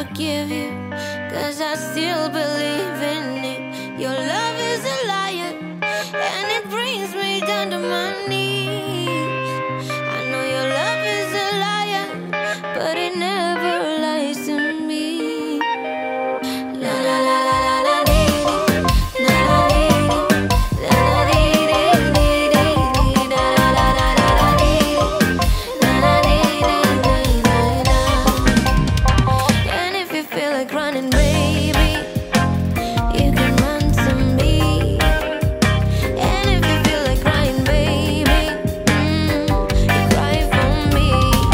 forgive you, 'cause I still believe in it. Your love is a liar, and it brings me down to my knees. I know your love is a liar, but it never lies to me. La la la la la la dee dee, la la dee dee, la la dee dee dee dee, la la la la la dee dee, la la dee dee dee dee. And if you feel like running, baby, you can run to me. And if you feel like crying, baby, you cry for me.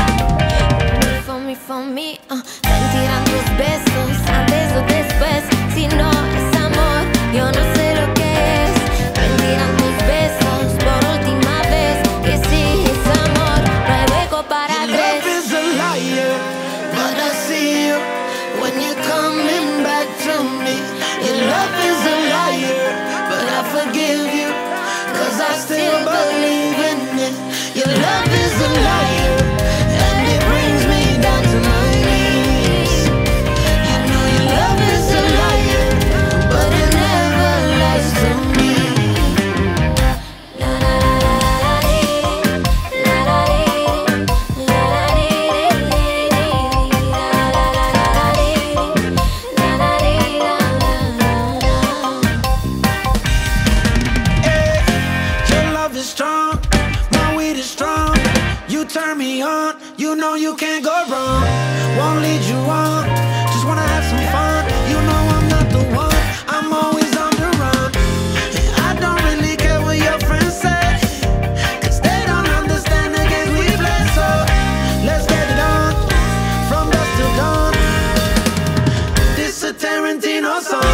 For me, Mentirán tus besos antes o después. Si no es amor, yo no sé lo que es. Mentirán tus besos por última vez. Que si es amor, no hay hueco para tres. Love is a liar, but I see you when you're coming back to me. Your love is a liar, but I forgive you, 'cause I still believe in it. Your love is a liar, and it brings me down to my knees. You know your love is a liar, but it never lies to me. La la la la la dee dee, la la dee dee, la la dee dee dee, la la la la dee dee, la la dee la la la. Hey, your love is strong, my weed is strong. You turn me on, you know you can't go wrong. Won't lead you on, just wanna have some fun. You know I'm not the one, I'm always on the run. And I don't really care what your friends say, 'cause they don't understand the games we play. So let's get it on, from dusk till dawn. This a Tarantino song.